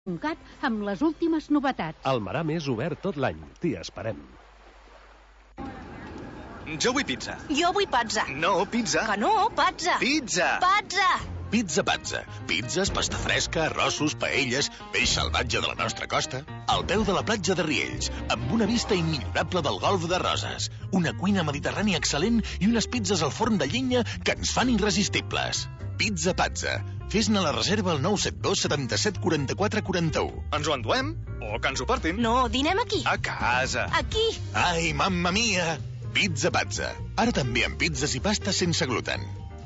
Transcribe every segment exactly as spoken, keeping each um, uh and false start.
Cat amb les últimes novetats. El Maram és obert tot l'any. T'hi esperem. Jo vull pizza. Jo vull pazza. No, pizza. Que no, pazza. Pizza. Pazza. Pizza Pazza. Pizzas, pasta fresca, arrossos, paelles, peix salvatge de la nostra costa. Al peu de la platja de Riells, amb una vista immillorable del golf de Roses. Una cuina mediterrània excel·lent i unes pizzas al forn de llenya que ens fan irresistibles. Pizza Pazza. Fes-ne la reserva al nou set dos setanta-set quaranta-quatre quaranta-u. Ens ho enduem? O que ens ho portin? No, dinem aquí. A casa. Aquí. Ai, mamma mia! Pizza Pazza. Ara també amb pizzas i pastes sense gluten.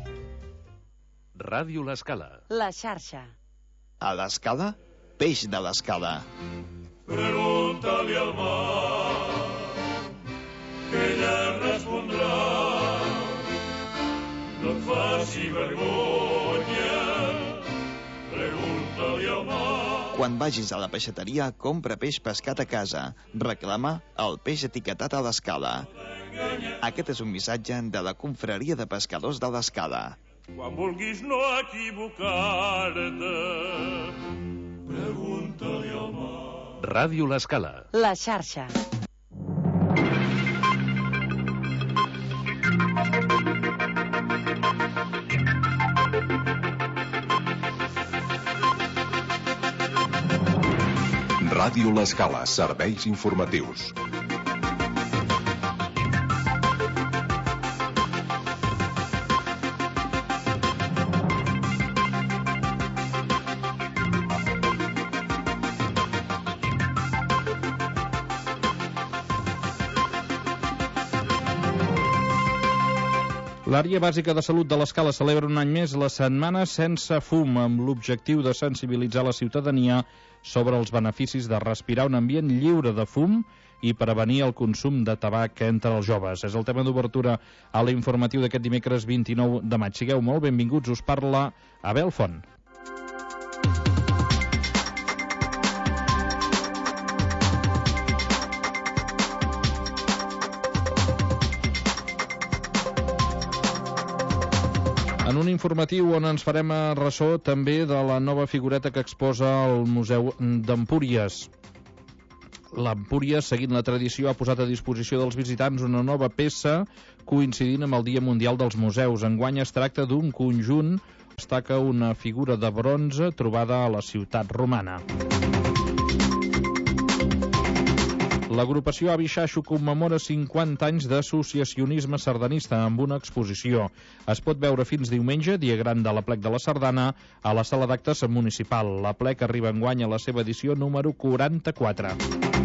Ràdio L'Escala. La xarxa. A l'Escala, peix de l'Escala. Pregunta-li al mar, que ella respondrà. No et faci vergonya, pregunta-li al mar. Quan vagis a la peixateria, compra peix pescat a casa. Reclama el peix etiquetat a l'Escala. Aquest és un missatge de la Confraria de Pescadors de l'Escala. Quan vulguis no equivocar-te, pregunta-li al mar. Ràdio L'Escala. La xarxa. Ràdio L'Escala, serveis informatius. L'Àrea Bàsica de Salut de l'Escala celebra un any més la Setmana Sense Fum, amb l'objectiu de sensibilitzar la ciutadania sobre els beneficis de respirar un ambient lliure de fum i prevenir el consum de tabac entre els joves. És el tema d'obertura a l'informatiu d'aquest dimecres vint-i-nou de maig. Sigueu molt benvinguts, us parla Abel Font. En un informatiu on ens farem ressò també de la nova figureta que exposa el Museu d'Empúries. L'Empúries, seguint la tradició, ha posat a disposició dels visitants una nova peça coincidint amb el Dia Mundial dels Museus. Enguany es tracta d'un conjunt, destaca una figura de bronze trobada a la ciutat romana. L'agrupació Avi Xaxo commemora cinquanta anys d'associacionisme sardanista amb una exposició. Es pot veure fins diumenge, dia gran de l'Aplec de la Sardana, a la sala d'actes municipal. L'Aplec arriba enguany a la seva edició número quaranta-quatre.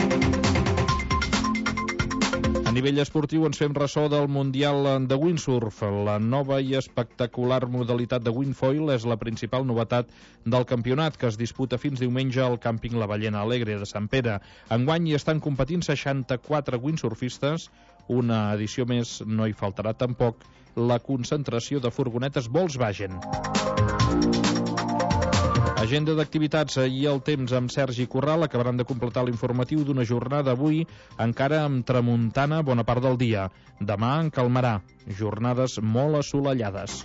A nivell esportiu ens fem ressò del Mundial de Windsurf. La nova i espectacular modalitat de windfoil és la principal novetat del campionat, que es disputa fins diumenge al càmping La Ballena Alegre de Sant Pere. Enguany hi estan competint seixanta-quatre windsurfistes. Una edició més no hi faltarà tampoc la concentració de furgonetes Volkswagen. Agenda d'activitats i el temps amb Sergi Corral acabaran de completar l'informatiu d'una jornada avui encara amb tramuntana bona part del dia. Demà en calmarà. Jornades molt assolellades.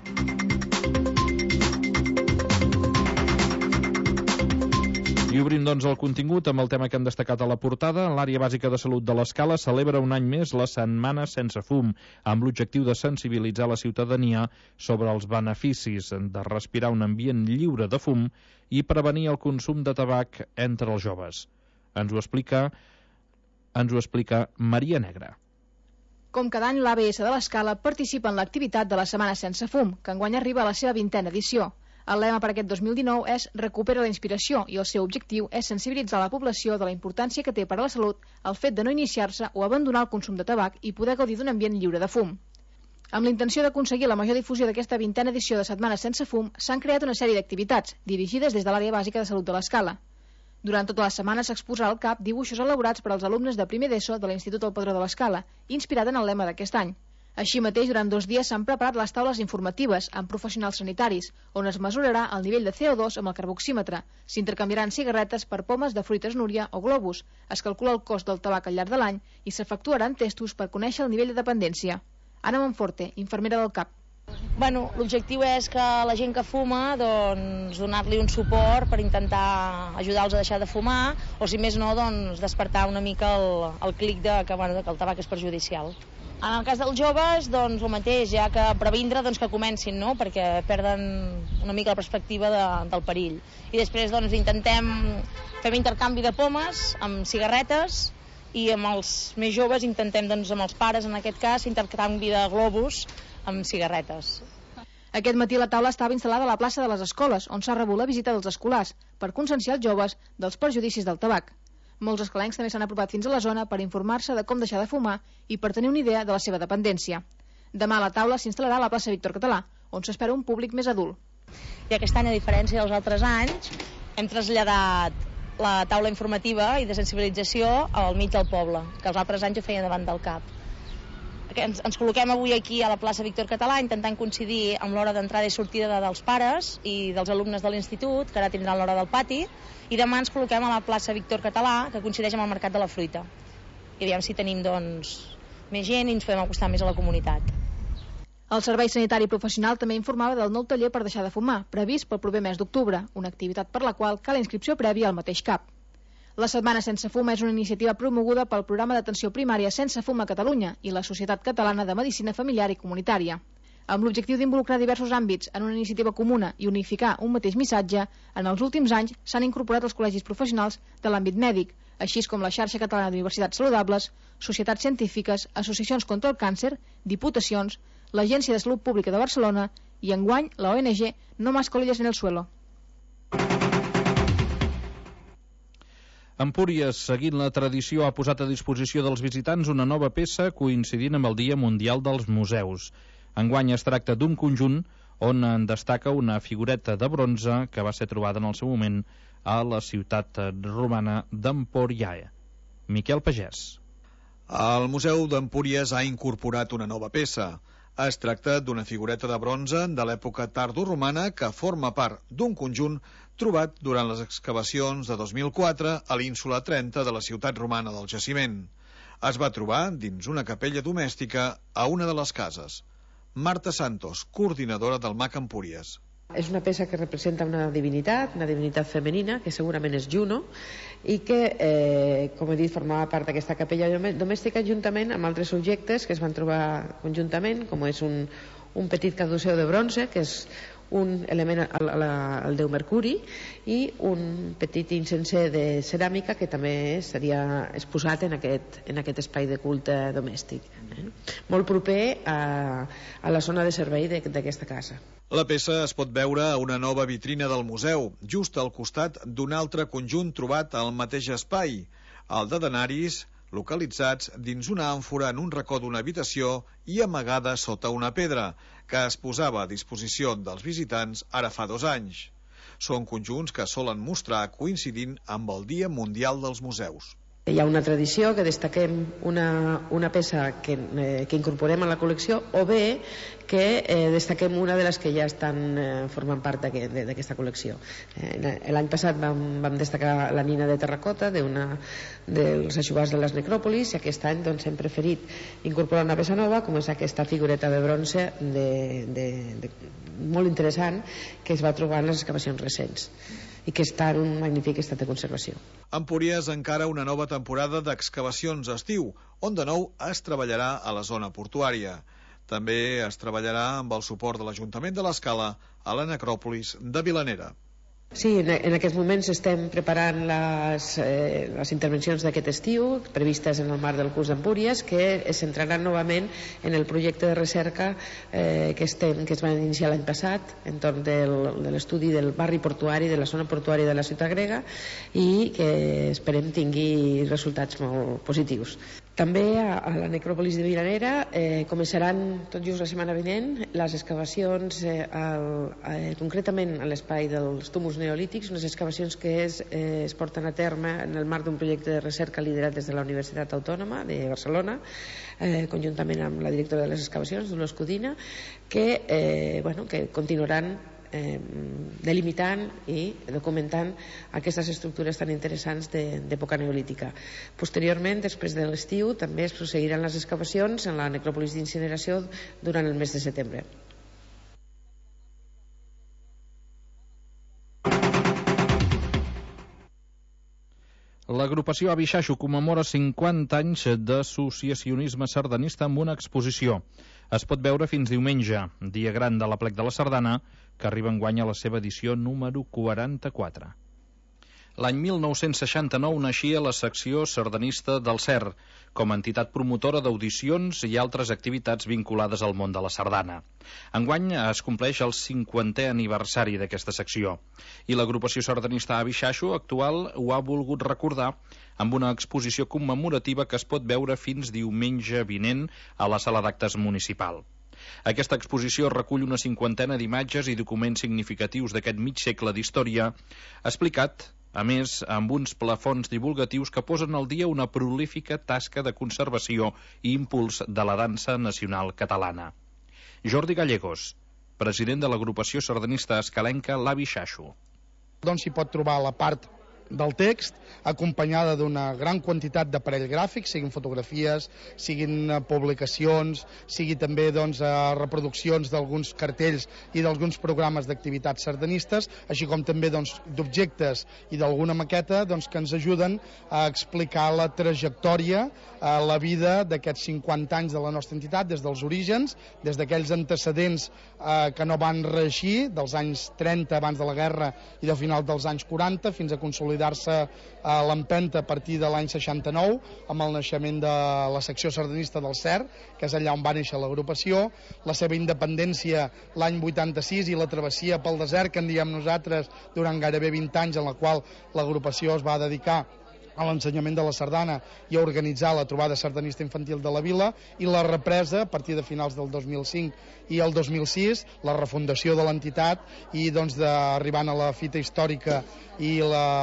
I obrim, doncs, el contingut amb el tema que hem destacat a la portada. L'Àrea Bàsica de Salut de l'Escala celebra un any més la Setmana Sense Fum, amb l'objectiu de sensibilitzar la ciutadania sobre els beneficis de respirar un ambient lliure de fum i prevenir el consum de tabac entre els joves. Ens ho explica, ens ho explica Maria Negra. Com cada any, l'A B S de l'Escala participa en l'activitat de la Setmana Sense Fum, que enguany arriba a la seva vintena edició. El lema per aquest dos mil dinou és Recupera la inspiració i el seu objectiu és sensibilitzar la població de la importància que té per a la salut el fet de no iniciar-se o abandonar el consum de tabac i poder gaudir d'un ambient lliure de fum. Amb la intenció d'aconseguir la major difusió d'aquesta vintena edició de Setmana Sense Fum, s'han creat una sèrie d'activitats dirigides des de l'Àrea Bàsica de Salut de l'Escala. Durant tota la setmana s'exposarà al C A P dibuixos elaborats per als alumnes de primer d'ESO de l'Institut El Padró de l'Escala, inspirat en el lema d'aquest any. Així mateix, durant dos dies s'han preparat les taules informatives amb professionals sanitaris, on es mesurarà el nivell de C O dos amb el carboxímetre, s'intercanviaran cigarretes per pomes de fruites núria o globus, es calcula el cost del tabac al llarg de l'any i s'efectuaran testos per conèixer el nivell de dependència. Anna Monforte, infermera del C A P. Bueno, l'objectiu és que la gent que fuma, doncs, donar-li un suport per intentar ajudar-los a deixar de fumar, o si més no, doncs, despertar una mica el, el clic de que, bueno, que el tabac és perjudicial. En el cas dels joves, doncs, el mateix, ja que previndre doncs, que comencin, no?, perquè perden una mica la perspectiva de, del perill. I després doncs, intentem fer intercanvi de pomes amb cigarretes, i amb els més joves intentem, doncs, amb els pares, en aquest cas, intercanvi de globus amb cigarretes. Aquest matí la taula estava instal·lada a la plaça de les escoles, on s'ha rebut la visita dels escolars, per conscienciar els joves dels perjudicis del tabac. Molts escalencs també s'han apropat fins a la zona per informar-se de com deixar de fumar i per tenir una idea de la seva dependència. Demà la taula s'instal·larà a la plaça Víctor Català, on s'espera un públic més adult. I aquest any, a diferència dels altres anys, hem traslladat la taula informativa i de sensibilització al mig del poble, que els altres anys ho feien davant del cap. Ens, ens col·loquem avui aquí a la plaça Víctor Català intentant coincidir amb l'hora d'entrada i sortida de, dels pares i dels alumnes de l'institut, que ara tindran l'hora del pati, i demà ens col·loquem a la plaça Víctor Català, que coincideix amb el Mercat de la Fruita. I veiem si tenim, doncs, més gent i ens podem acostar més a la comunitat. El Servei Sanitari Professional també informava del nou taller per deixar de fumar, previst pel proper mes d'octubre, una activitat per la qual cal inscripció prèvia al mateix C A P. La Setmana Sense Fum és una iniciativa promoguda pel Programa d'Atenció Primària Sense Fum a Catalunya i la Societat Catalana de Medicina Familiar i Comunitària. Amb l'objectiu d'involucrar diversos àmbits en una iniciativa comuna i unificar un mateix missatge, en els últims anys s'han incorporat els col·legis professionals de l'àmbit mèdic, així com la Xarxa Catalana d'Universitats Saludables, societats científiques, associacions contra el càncer, diputacions, l'Agència de Salut Pública de Barcelona i, enguany, la O N G No Más Colillas en el Suelo. Empúries, seguint la tradició, ha posat a disposició dels visitants una nova peça coincidint amb el Dia Mundial dels Museus. Enguany es tracta d'un conjunt on en destaca una figureta de bronze que va ser trobada en el seu moment a la ciutat romana d'Empúries. Miquel Pagès. El Museu d'Empúries ha incorporat una nova peça. Es tracta d'una figureta de bronze de l'època tardoromana que forma part d'un conjunt trobat durant les excavacions de dos mil quatre a l'ínsula trenta de la ciutat romana del jaciment. Es va trobar dins una capella domèstica a una de les cases. Marta Santos, coordinadora del M A C Empúries. És una peça que representa una divinitat, una divinitat femenina, que segurament és Juno, i que, eh, com he dit, formava part d'aquesta capella domèstica juntament amb altres objectes que es van trobar conjuntament, com és un, un petit caduceu de bronze, que és un element al, al, al déu Mercuri, i un petit incenser de ceràmica que també seria exposat en aquest, en aquest espai de culte domèstic. Eh? Molt proper a, a la zona de servei d'aquesta casa. La peça es pot veure a una nova vitrina del museu, just al costat d'un altre conjunt trobat al mateix espai, el de denaris, localitzats dins una àmfora en un racó d'una habitació i amagada sota una pedra, que es posava a disposició dels visitants ara fa dos anys. Són conjunts que solen mostrar coincidint amb el Dia Mundial dels Museus. Hi ha una tradició que destaquem una, una peça que, eh, que incorporem a la col·lecció, o bé que eh, destaquem una de les que ja estan eh, formant part d'aquesta col·lecció. Eh, L'any passat vam, vam destacar la nina de terracota d'una dels aixovars de les necròpolis, i aquest any doncs, hem preferit incorporar una peça nova, com és aquesta figureta de bronze de, de, de, molt interessant, que es va trobar en les excavacions recents i que està en un magnífic estat de conservació. Empúries encara una nova temporada d'excavacions estiu, on de nou es treballarà a la zona portuària. També es treballarà amb el suport de l'Ajuntament de l'Escala a la necròpolis de Vilanera. Sí, en, en aquests moments estem preparant les, eh, les intervencions d'aquest estiu, previstes en el marc del curs d'Empúries, que es centraran novament en el projecte de recerca eh, que, estem, que es va iniciar l'any passat, entorn del, de l'estudi del barri portuari, de la zona portuària de la ciutat grega, i que esperem tingui resultats molt positius. També a, a la necròpolis de Vilanera eh, començaran tot just la setmana vinent les excavacions, eh, al, eh, concretament a l'espai dels túmuls neolítics, unes excavacions que es, eh, es porten a terme en el marc d'un projecte de recerca liderat des de la Universitat Autònoma de Barcelona, eh, conjuntament amb la directora de les excavacions, Dolors Codina, que, eh, bueno, que continuaran Eh, delimitant i documentant aquestes estructures tan interessants d'època neolítica. Posteriorment, després de l'estiu, també es prosseguiran les excavacions en la necròpolis d'incineració durant el mes de setembre. L'agrupació Abixaixo commemora cinquanta anys d'associacionisme sardanista amb una exposició. Es pot veure fins diumenge, dia gran de l'Aplec de la Sardana, que arriba enguany a la seva edició número quaranta-quatre. L'any mil nou-cents seixanta-nou naixia la secció sardanista del C E R, com a entitat promotora d'audicions i altres activitats vinculades al món de la sardana. Enguany es compleix el cinquantè aniversari d'aquesta secció, i l'agrupació sardanista Abixaixo actual ho ha volgut recordar amb una exposició commemorativa que es pot veure fins diumenge vinent a la sala d'actes municipal. Aquesta exposició recull una cinquantena d'imatges i documents significatius d'aquest mig segle d'història, explicat a més, amb uns plafons divulgatius que posen al dia una prolífica tasca de conservació i impuls de la dansa nacional catalana. Jordi Gallegos, president de l'agrupació sardanista escalenca l'Abixaixo. Doncs s'hi pot trobar la part del text, acompanyada d'una gran quantitat d'aparell gràfic, siguin fotografies, siguin publicacions, sigui també doncs, reproduccions d'alguns cartells i d'alguns programes d'activitats sardanistes, així com també doncs, d'objectes i d'alguna maqueta doncs, que ens ajuden a explicar la trajectòria, la vida d'aquests cinquanta anys de la nostra entitat, des dels orígens, des d'aquells antecedents eh, que no van reeixir, dels anys trenta abans de la guerra i de final dels anys quaranta, fins a consolidar-se a l'empenta a partir de l'any seixanta-nou, amb el naixement de la secció sardanista del C E R, que és allà on va néixer l'agrupació, la seva independència l'any vuitanta-sis i la travessia pel desert, que en diem nosaltres, durant gairebé vint anys, en la qual l'agrupació es va dedicar a l'ensenyament de la sardana i a organitzar la trobada sardanista infantil de la vila, i la represa a partir de finals del dos mil cinc i el dos mil sis, la refundació de l'entitat, i doncs arribant a la fita històrica i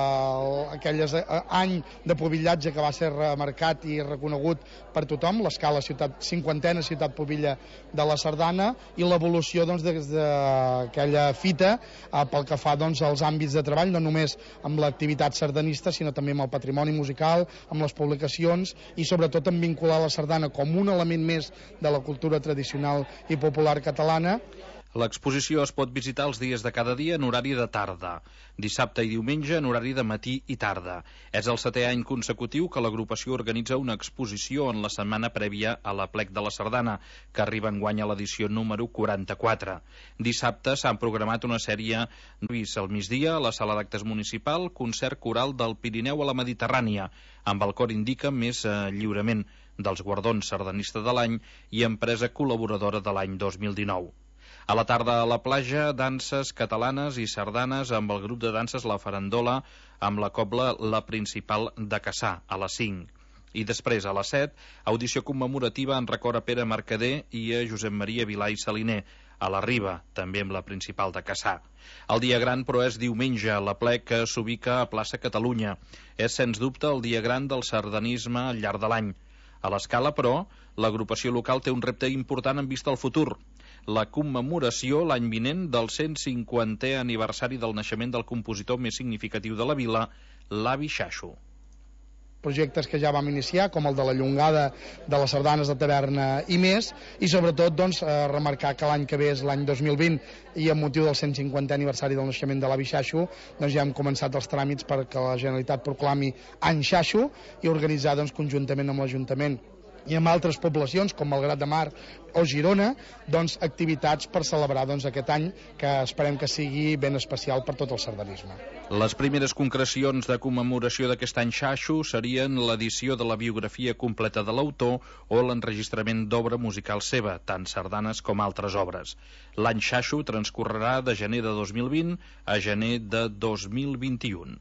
la, aquell any de pubillatge que va ser remarcat i reconegut per tothom, l'escala ciutat, cinquantena ciutat pubilla de la sardana, i l'evolució doncs, des d'aquella fita eh, pel que fa doncs, als àmbits de treball, no només amb l'activitat sardanista, sinó també amb el patrimoni musical, amb les publicacions, i sobretot en vincular la sardana com un element més de la cultura tradicional i popular catalana. L'exposició es pot visitar els dies de cada dia en horari de tarda, dissabte i diumenge en horari de matí i tarda. És el setè any consecutiu que l'agrupació organitza una exposició en la setmana prèvia a l'Aplec de la Sardana, que arriba enguany a l'edició número quaranta-quatre. Dissabte s'han programat una sèrie al migdia a la sala d'actes municipal, concert coral del Pirineu a la Mediterrània, amb el cor indica més eh, lliurament dels guardons sardanista de l'any i empresa col·laboradora de l'any dos mil dinou. A la tarda a la platja, danses catalanes i sardanes amb el grup de danses La Farandola, amb la cobla La Principal de Cassà, a les cinc. I després, a les set, audició commemorativa en record a Pere Mercader i a Josep Maria Vilà i Saliner, a la Riba, també amb La Principal de Cassà. El dia gran, però, és diumenge, l'Aplec que s'ubica a plaça Catalunya. És, sens dubte, el dia gran del sardanisme al llarg de l'any. A l'escala, però, l'agrupació local té un repte important en vista al futur: la commemoració l'any vinent del cent cinquantè aniversari del naixement del compositor més significatiu de la vila, l'Abixaixo. Projectes que ja vam iniciar, com el de la llongada de les sardanes de taverna i més, i sobretot doncs, eh, remarcar que l'any que ve és l'any dos mil vint, i amb motiu del cent cinquantè aniversari del naixement de l'Abixaixo, doncs ja hem començat els tràmits perquè la Generalitat proclami any Xaixo i organitzar doncs, conjuntament amb l'Ajuntament i amb altres poblacions com Malgrat de Mar o Girona, doncs, activitats per celebrar doncs, aquest any, que esperem que sigui ben especial per tot el sardanisme. Les primeres concrecions de commemoració d'aquest any Xaixo serien l'edició de la biografia completa de l'autor o l'enregistrament d'obra musical seva, tant sardanes com altres obres. L'any Xaixo transcorrerà de gener de dos mil vint a gener de dos mil vint-i-u.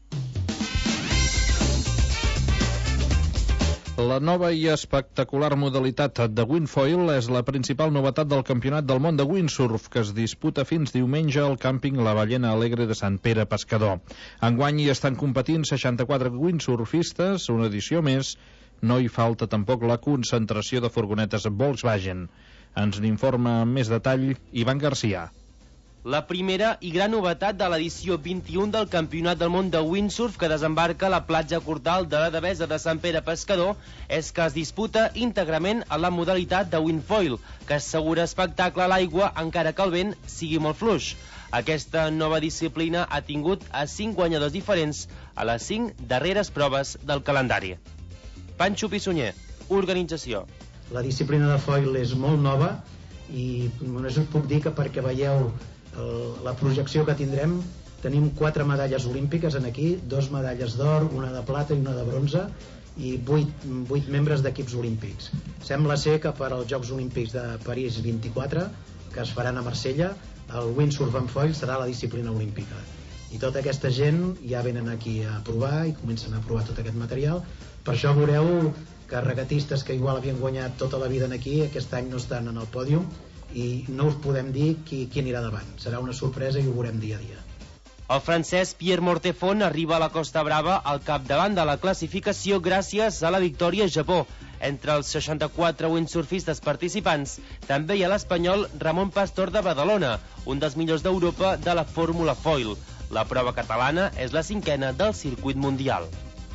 La nova i espectacular modalitat de windfoil és la principal novetat del Campionat del Món de Windsurf, que es disputa fins diumenge al càmping La Ballena Alegre de Sant Pere Pescador. Enguany hi estan competint seixanta-quatre windsurfistes, una edició més. No hi falta tampoc la concentració de furgonetes Volkswagen. Ens n'informa amb més detall Ivan Garcia. La primera i gran novetat de l'edició vint-i-u del Campionat del Món de Windsurf, que desembarca a la platja Cortal de la Devesa de Sant Pere Pescador, és que es disputa íntegrament a la modalitat de windfoil, que assegura espectacle a l'aigua encara que el vent sigui molt fluix. Aquesta nova disciplina ha tingut a cinc guanyadors diferents a les cinc darreres proves del calendari. Panxo Pissunyer, organització. La disciplina de foil és molt nova i només us puc dir que perquè veieu el, la projecció que tindrem, tenim quatre medalles olímpiques en aquí, dos medalles d'or, una de plata i una de bronze, i vuit, vuit membres d'equips olímpics. Sembla ser que per als Jocs Olímpics de París vint-i-quatre, que es faran a Marsella, el windsurf en foil serà la disciplina olímpica. I tota aquesta gent ja venen aquí a provar i comencen a provar tot aquest material. Per això veureu que regatistes que igual havien guanyat tota la vida aquí, aquest any no estan en el pòdium i no us podem dir qui, qui anirà davant. Serà una sorpresa i ho veurem dia a dia. El francès Pierre Mortefont arriba a la Costa Brava al capdavant de la classificació gràcies a la victòria a Japó. Entre els seixanta-quatre windsurfistes participants també hi ha l'espanyol Ramon Pastor de Badalona, un dels millors d'Europa de la Fórmula Foil. La prova catalana és la cinquena del circuit mundial.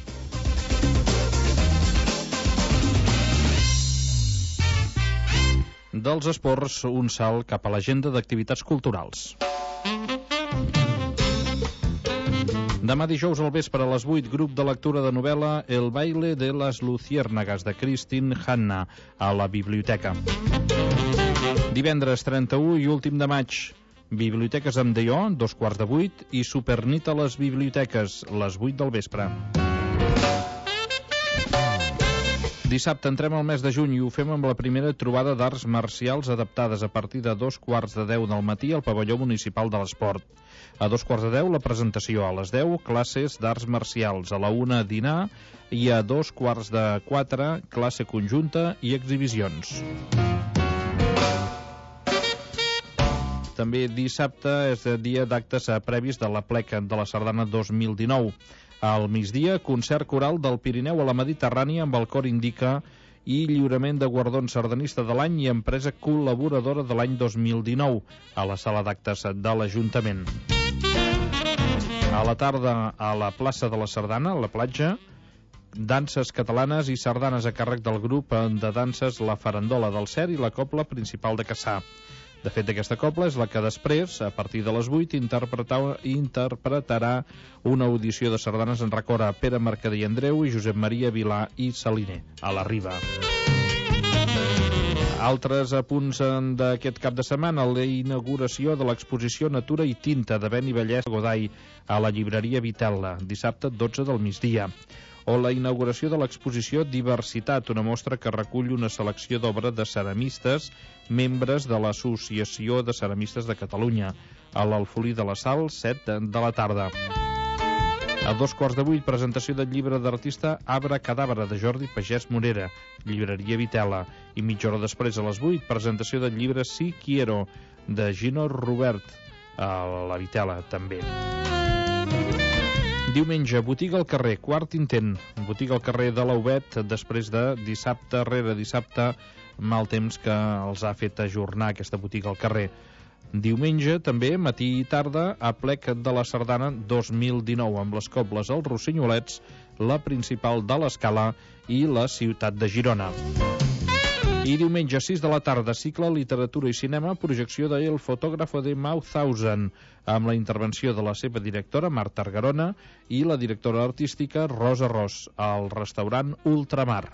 Dels esports, un salt cap a l'agenda d'activitats culturals. Demà dijous al vespre a les vuit, grup de lectura de novel·la El baile de las luciérnagas de Christine Hanna a la biblioteca. Divendres trenta-u i últim de maig, Biblioteques amb D O, dos quarts de vuit, i Supernit a les biblioteques, les vuit del vespre. Dissabte entrem al mes de juny i ho fem amb la primera trobada d'arts marcials adaptades a partir de dos quarts de deu del matí al pavelló municipal de l'esport. A dos quarts de deu la presentació, a les deu classes d'arts marcials, a la una dinar i a dos quarts de quatre classe conjunta i exhibicions. També dissabte és dia d'actes previs de la pleca de la Sardana dos mil dinou. Al migdia, concert coral del Pirineu a la Mediterrània amb el cor Indica i lliurament de guardons sardanista de l'any i empresa col·laboradora de l'any dos mil dinou a la sala d'actes de l'Ajuntament. A la tarda, a la plaça de la Sardana, a la platja, danses catalanes i sardanes a càrrec del grup de danses La Farandola del Cer i la Cobla Principal de Cassà. De fet, aquesta cobla és la que després, a partir de les vuit, interpretarà una audició de sardanes en record a Pere Mercader i Andreu i Josep Maria Vilà i Saliner, a la Riba. Altres apunts d'aquest cap de setmana, la inauguració de l'exposició Natura i Tinta de Beni Vallès Godall a la llibreria Vitella, dissabte dotze del migdia. O la inauguració de l'exposició Diversitat, una mostra que recull una selecció d'obres de ceramistes, membres de l'Associació de Ceramistes de Catalunya, a l'Alfolí de la Sal, set de la tarda. A dos quarts de vuit, presentació del llibre d'artista Abra Cadàbra, de Jordi Pagès Morera, llibreria Vitella, i mitja hora després, a les vuit, presentació del llibre Sí Quiero, de Gino Robert, a la Vitella, també. Diumenge, botiga al carrer, quart intent. Botiga al carrer de l'Aubet, després de dissabte rere dissabte, mal temps que els ha fet ajornar aquesta botiga al carrer. Diumenge, també, matí i tarda, a plec de la Sardana dos mil dinou, amb les cobles als Rossenyolets, la principal de l'Escala i la ciutat de Girona. I diumenge, sis de la tarda, cicle Literatura i Cinema, projecció de El fotògrafo de Mauthausen, amb la intervenció de la seva directora, Marta Argarona, i la directora artística, Rosa Ros, al restaurant Ultramar.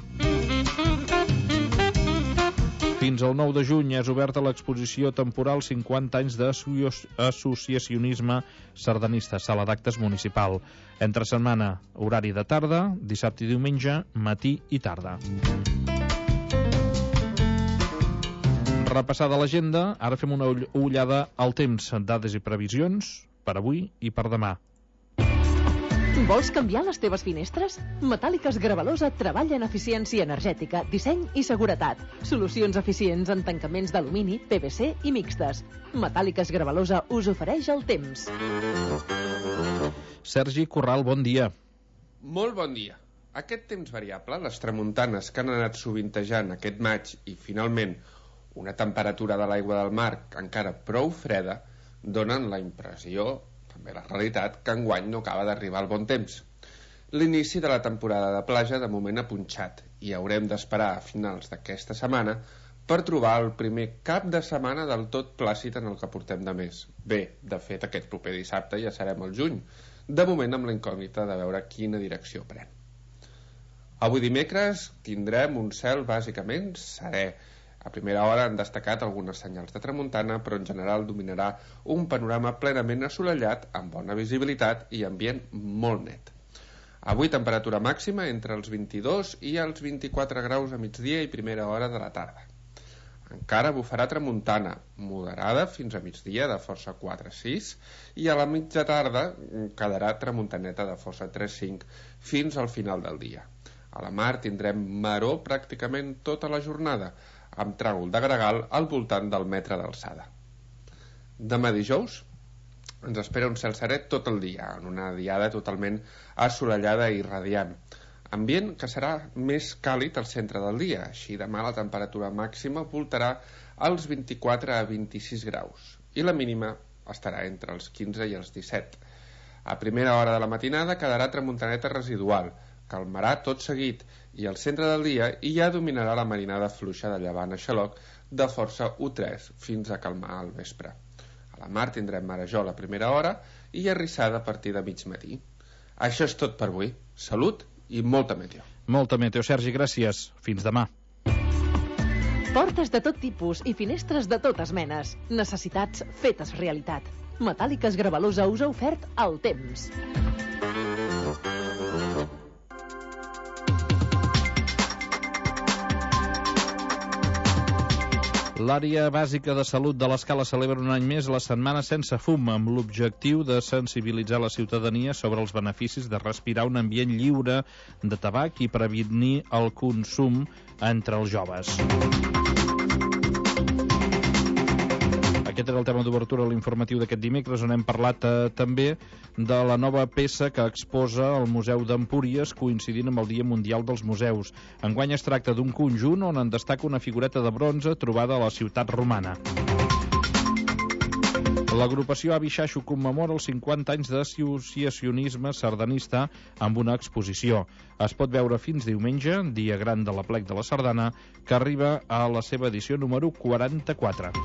Fins al nou de juny és oberta l'exposició temporal cinquanta anys d'associacionisme sardanista, sala d'actes municipal. Entre setmana, horari de tarda, dissabte i diumenge, matí i tarda. Repassada l'agenda, ara fem una ullada al temps, dades i previsions per avui i per demà. Vols canviar les teves finestres? Metàl·liques Gravalosa treballa en eficiència energètica, disseny i seguretat. Solucions eficients en tancaments d'alumini, P V C i mixtes. Metàl·liques Gravalosa us ofereix el temps. Sergi Corral, bon dia. Molt bon dia. Aquest temps variable, les tramuntanes que han anat sovintejant aquest maig i, finalment, una temperatura de l'aigua del mar encara prou freda, donen la impressió, també la realitat, que enguany no acaba d'arribar el bon temps. L'inici de la temporada de platja de moment ha punxat i haurem d'esperar a finals d'aquesta setmana per trobar el primer cap de setmana del tot plàcid en el que portem de mes. Bé, de fet, aquest proper dissabte ja serem al juny, de moment amb la incògnita de veure quina direcció pren. Avui dimecres tindrem un cel bàsicament serè. A primera hora han destacat algunes senyals de tramuntana, però en general dominarà un panorama plenament assolellat, amb bona visibilitat i ambient molt net. Avui temperatura màxima entre els vint-i-dos i els vint-i-quatre graus a migdia i primera hora de la tarda. Encara bufarà tramuntana, moderada fins a migdia de força quatre a sis, i a la mitja tarda quedarà tramuntaneta de força tres a cinc fins al final del dia. A la mar tindrem maror pràcticament tota la jornada, amb tràngol de gregal al voltant del metre d'alçada. Demà dijous ens espera un cel serè tot el dia, en una diada totalment assolellada i radiant. Ambient que serà més càlid al centre del dia, així demà la temperatura màxima voltarà als vint-i-quatre a vint-i-sis graus i la mínima estarà entre els quinze i els disset. A primera hora de la matinada quedarà tramuntaneta residual, calmarà tot seguit i al centre del dia i ja dominarà la marinada fluixa de llevant a xaloc de força u tres fins a calmar al vespre. A la mar tindrem marejol a primera hora i arrissada a partir de mig matí. Això és tot per avui. Salut i molta meteo. Molta meteo, Sergi, gràcies. Fins demà. Portes de tot tipus i finestres de totes menes. Necessitats fetes realitat. Metàl·liques Gravalusa us ha ofert el temps. L'àrea bàsica de salut de l'Escala celebra un any més la Setmana Sense Fum, amb l'objectiu de sensibilitzar la ciutadania sobre els beneficis de respirar un ambient lliure de tabac i prevenir el consum entre els joves. Aquest era el tema d'obertura a l'informatiu d'aquest dimecres, on hem parlat eh, també de la nova peça que exposa el Museu d'Empúries, coincidint amb el Dia Mundial dels Museus. Enguany es tracta d'un conjunt on en destaca una figureta de bronze trobada a la ciutat romana. L'agrupació Avi Xaxo commemora els cinquanta anys d'associacionisme sardanista amb una exposició. Es pot veure fins diumenge, dia gran de l'Aplec de la Sardana, que arriba a la seva edició número quaranta-quatre.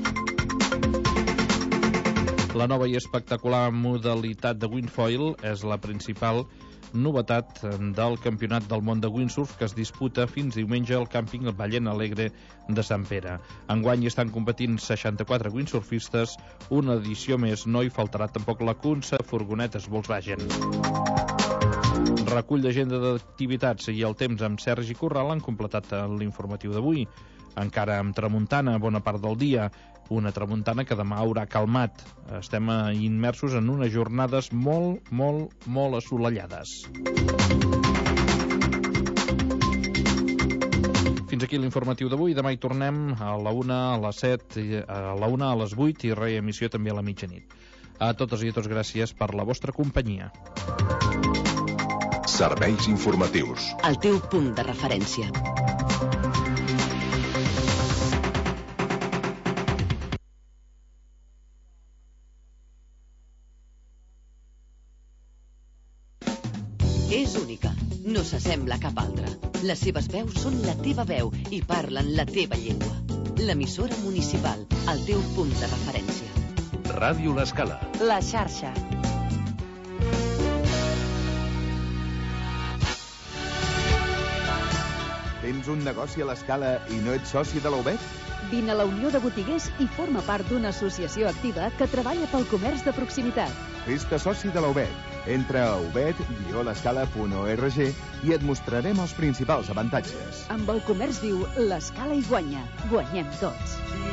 La nova i espectacular modalitat de windfoil és la principal novetat del Campionat del Món de Windsurf que es disputa fins diumenge al càmping Ballena Alegre de Sant Pere. Enguany hi estan competint seixanta-quatre windsurfistes, una edició més, no hi faltarà tampoc la Cunsa Furgonetes Volkswagen. Recull d'agenda d'activitats i el temps amb Sergi Corral han completat l'informatiu d'avui. Encara amb tramuntana bona part del dia, una tramuntana que demà haurà calmat. Estem immersos en unes jornades molt, molt, molt assolellades. Fins aquí l'informatiu d'avui. Demà hi tornem a la una, a les set, a la una, a les vuit i reemissió també a la mitjanit. A totes i a tots gràcies per la vostra companyia. Serveis informatius. El teu punt de referència. És única, no s'assembla a cap altra. Les seves veus són la teva veu i parlen la teva llengua. L'emissora municipal, el teu punt de referència. Ràdio L'Escala. La xarxa. Tens un negoci a l'Escala i no ets soci de la U B E T? Vine a la Unió de Botiguers i forma part d'una associació activa que treballa pel comerç de proximitat. Fes-te soci de la U B E T. Entra a u b e t guió l'escala punt org i et mostrarem els principals avantatges. Amb el comerç viu, l'Escala hi guanya. Guanyem tots.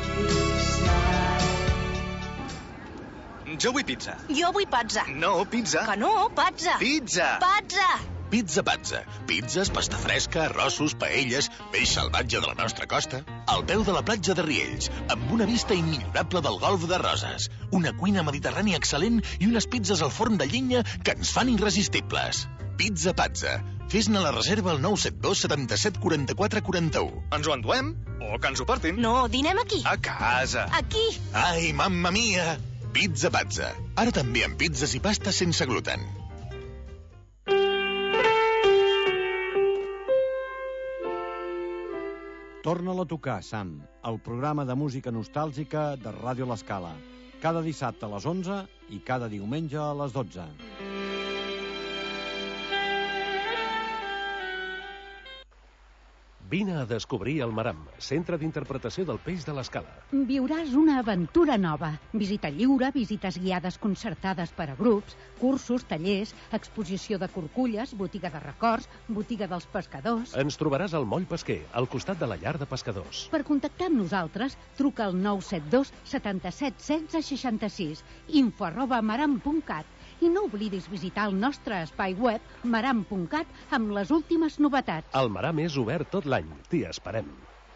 Jo vull pizza. Jo vull pazza. No, pizza. Que no, pazza. Pizza. Pazza. Pizza Pazza. Pizzas, pasta fresca, arrossos, paelles, peix salvatge de la nostra costa. Al peu de la platja de Riells, amb una vista immillorable del golf de Roses. Una cuina mediterrània excel·lent i unes pizzas al forn de llenya que ens fan irresistibles. Pizza Pazza. Fes-ne la reserva al nou set dos setanta-set quaranta-quatre quaranta-u. Ens ho enduem? O que ens ho portin? No, dinem aquí. A casa. Aquí. Ai, mamma mia! Pizza Pazza. Ara també amb pizzas i pastes sense gluten. Torna-la a tocar, Sam, el programa de música nostàlgica de Ràdio L'Escala. Cada dissabte a les onze i cada diumenge a les dotze. Vine a descobrir el Maram, centre d'interpretació del peix de l'Escala. Viuràs una aventura nova. Visita lliure, visites guiades concertades per a grups, cursos, tallers, exposició de corculles, botiga de records, botiga dels pescadors... Ens trobaràs al Moll Pesquer, al costat de la llar de pescadors. Per contactar amb nosaltres, truca al nou set dos setanta-set setze seixanta-sis, info arroba maram punt cat. I no oblidis visitar el nostre espai web maram punt cat amb les últimes novetats. El Maram és obert tot l'any. T'hi esperem.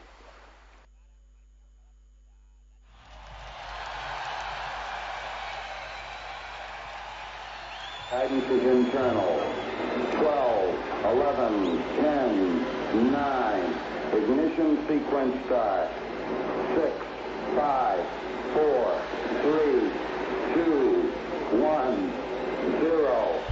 Guidance is internal. twelve, eleven, ten, nine. Ignition sequence start. six, five, four, three, two, one. Zero.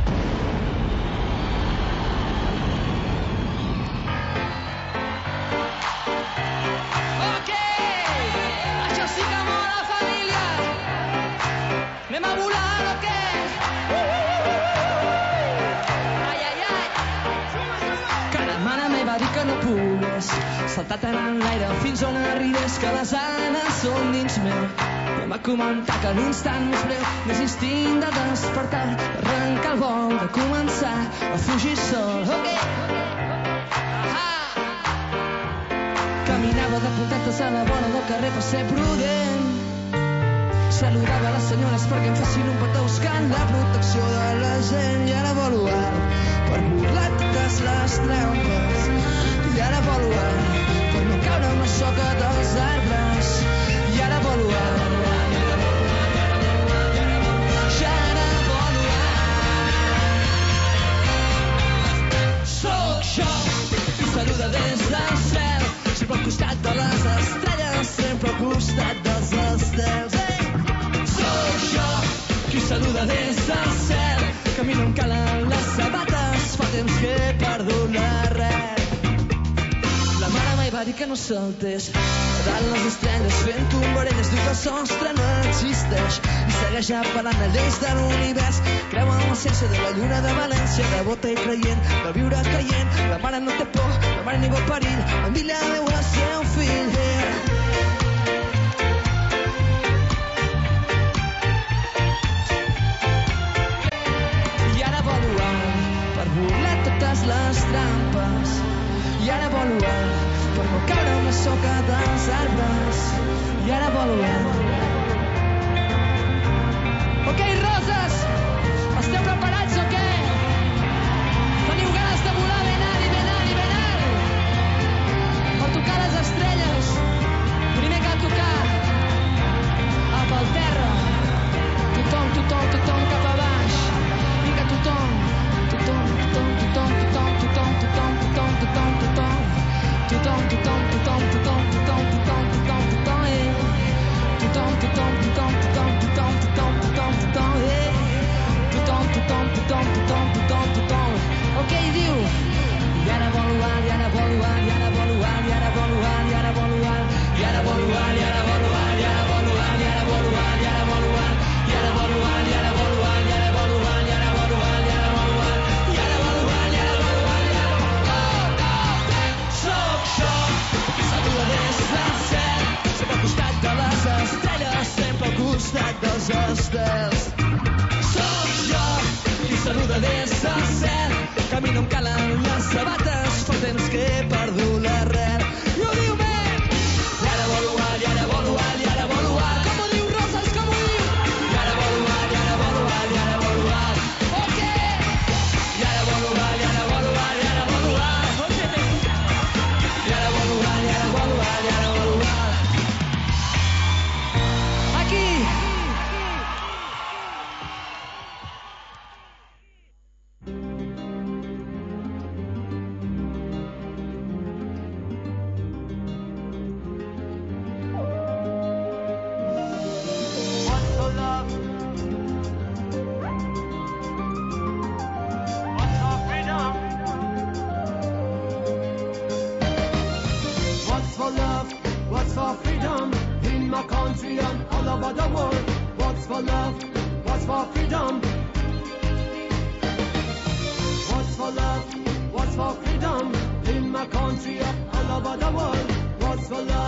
Ok! Això sí que mola, família! Anem a volar, o què? Ai, ai, ai! Que la mare meva va dir que no pogués saltar tant en l'aire fins on arribés, que les ales són dins meu. I em va comentar que l'instant més breu, més instint de despertar, arrencar el vol, de començar a fugir sol. Ok! Caminava de puntetes a la vora del carrer per ser prudent. Saludava les senyores perquè em fessin un petó buscant la protecció de la gent. I ara volo alt per burlar totes les trampes. I ara volo alt per no caure amb la soca dels arbres. I ara volo alt. I ara volo alt. Soc jo qui saluda des del cel, sempre al costat de les estrelles, sempre al costat dels estels. Hey! Soc jo qui saluda des del cel, camino amb calen les sabates, fa temps que he perdut l'arrel. La mare mai va dir que no saltés dalt les estrelles fent tombarelles, diu que el sostre no existeix i segueix apel·lant a lleis de l'univers. Creu en la ciència de la lluna de València, devota i creient, de viure caient. La mare no té por, la mare ni vol parir, envia Déu al seu fill. I ara volo alt per burlar totes les trampes. I ara volo alt per no caure amb la soca dels arbres. I ara volo alt. Ok, roses, esteu preparats o què? Teniu ganes de volar ben alt i ben alt i ben alt? Per tocar les estrelles, primer cal tocar cap al terra. Tothom, tothom, tothom cap a baix. Vinga, tothom, tothom, tothom, tothom, tothom, tothom, tothom, tothom, tothom, tothom. Tothom, tothom, tothom, tothom, tothom, tothom, tothom, tothom, eh. Tothom, tothom, tothom, tothom, tothom, tothom, tothom, tothom, eh. Tothom, tothom, tothom, tothom, tothom, tothom. Ok, diu. I ara volo alt, i ara volo alt, i ara volo alt, i ara volo alt, i ara volo alt, i ara volo alt, i ara volo alt, i ara volo alt, i ara volo alt, i ara volo alt, i ara volo alt, i ara volo alt, i ara volo alt, i ara volo alt, i ara volo alt, i ara volo alt, i ara volo alt, i ara volo alt. Soc jo qui saluda des del cel, sempre al costat de les estrelles, sempre al costat dels estels. Soc jo qui saluda des del cel, camino amb calen les sabates, fa temps que he perdut l'arrel. I ho diu bé! I ara volo alt, i ara volo alt, i ara volo alt. Com ho diu, Roses, com ho diu? I ara volo alt, i ara volo alt, i ara volo alt. Ok! I ara volo alt, i ara volo alt, i ara volo alt. Ok! I ara volo alt, i ara volo alt, i ara volo alt. Aquí! for love? What's for freedom? In my country and all over the world. What's for love? What's for freedom? What's for love? What's for freedom? In my country and all over the world. What's for love?